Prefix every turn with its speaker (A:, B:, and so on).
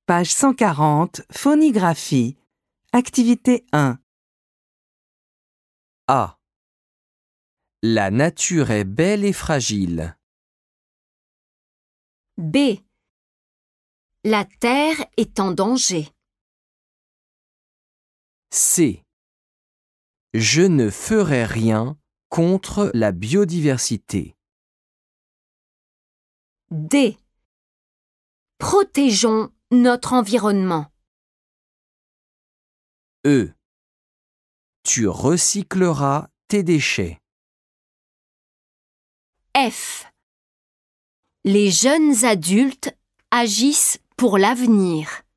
A: Page 140, Phonigraphie. Activité 1.
B: A. La nature est belle et fragile.
C: B. La Terre est en danger.
B: C. Je ne ferai rien contre la biodiversité.
C: D. Protégeons notre environnement.
B: E. Tu recycleras tes déchets.
C: F. Les jeunes adultes agissent pour l'avenir.